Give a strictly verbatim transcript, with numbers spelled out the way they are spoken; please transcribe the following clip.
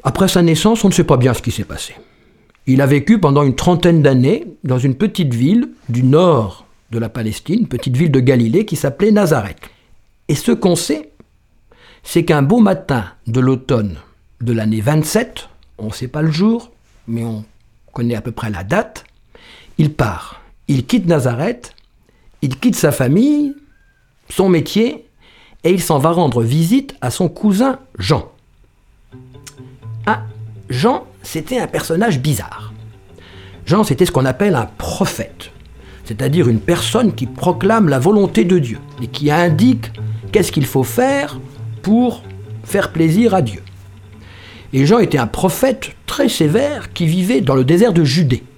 Après sa naissance, on ne sait pas bien ce qui s'est passé. Il a vécu pendant une trentaine d'années dans une petite ville du nord de la Palestine, une petite ville de Galilée qui s'appelait Nazareth. Et ce qu'on sait, c'est qu'un beau matin de l'automne de l'année vingt-sept, on ne sait pas le jour, mais on connaît à peu près la date, il part, il quitte Nazareth, il quitte sa famille, son métier, et il s'en va rendre visite à son cousin Jean. Ah, Jean, c'était un personnage bizarre. Jean, c'était ce qu'on appelle un prophète, c'est-à-dire une personne qui proclame la volonté de Dieu et qui indique qu'est-ce qu'il faut faire pour faire plaisir à Dieu. Et Jean était un prophète très sévère qui vivait dans le désert de Judée.